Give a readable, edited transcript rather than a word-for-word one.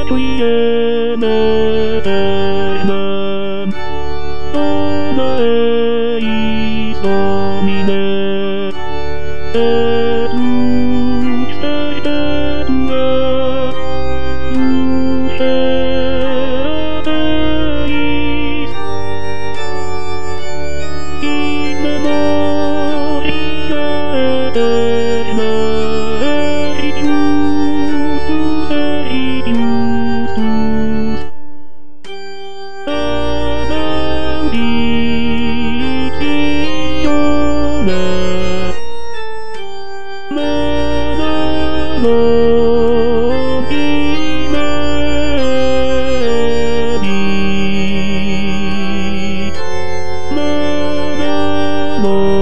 Czujemy Ona ei domine Et lux perpetua Lucera Deis In memoria eterna Erit justus No